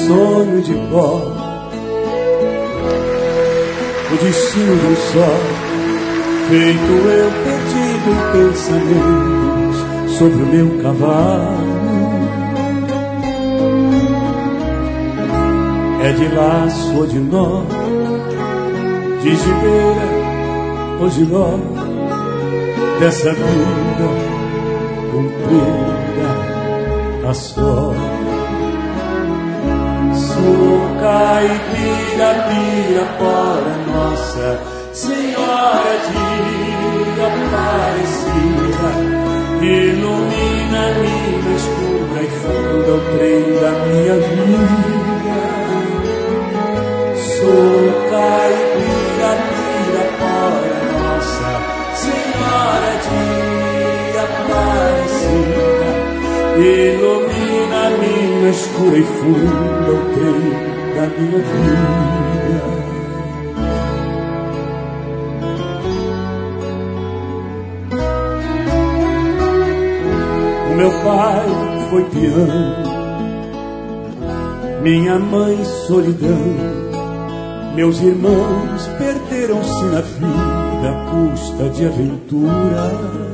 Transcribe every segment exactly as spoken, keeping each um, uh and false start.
sonho de pó, o destino de um só, feito eu perdido em pensamentos sobre o meu cavalo. É de laço ou de nó, de gibeira ou de ló, dessa vida comprida a só. Sou caipira, pirapora, Nossa Senhora de Aparecida, ilumina a mina escura e funda o trem da minha vida. Sou caipira, pirapora, Nossa Senhora de Aparecida, ilumina a mina escura e funda o trem da minha vida. O meu pai foi peão, minha mãe solidão, meus irmãos perderam-se na vida à custa de aventura.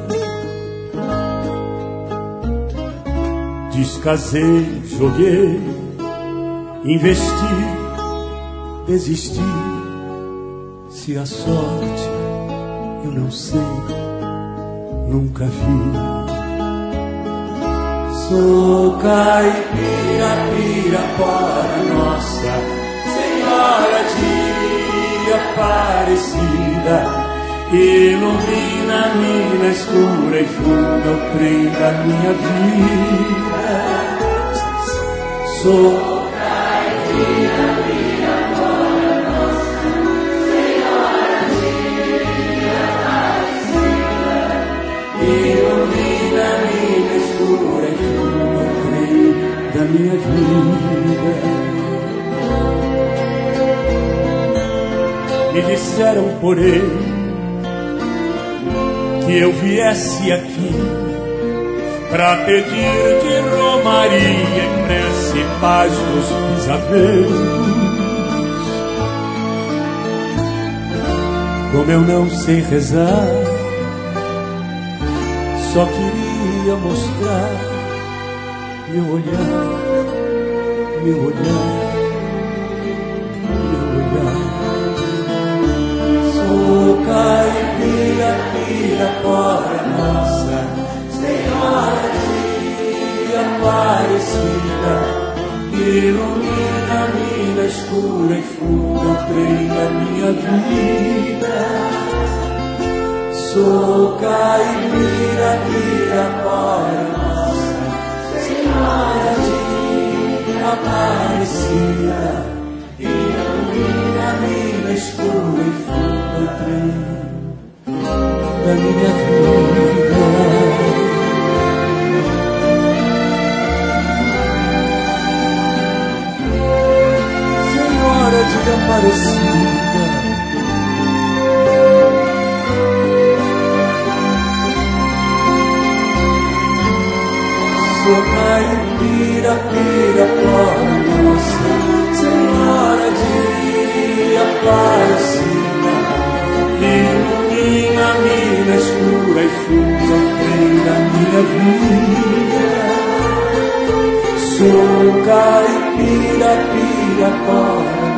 Descasei, joguei, investi, desisti. Se a sorte eu não sei, nunca vi. Sou caipira, pirapora, Nossa Senhora de Aparecida, ilumina a mina escura e funda o trem da minha vida. Sou caipira, pirapora, Nossa Senhora de Aparecida, ilumina a mina escura e funda o trem da minha vida. Me disseram, porém, que eu viesse aqui pra pedir de romaria em prece paz dos desaventos. Como eu não sei rezar, só queria mostrar meu olhar, meu olhar, meu olhar. Sou caipira, pirapora, Nossa Senhora de Aparecida, ilumina a mina escura e funda o trem da minha vida. Sou caipira, pirapora, Nossa Senhora de Aparecida, ilumina a mina escura e funda o trem da minha vida. Senhora de Aparecida, sou caipira, pirapora, Nossa Senhora de Aparecida, ilumina a mina escura e funda o trem da minha vida. Sou caipira, pirapora,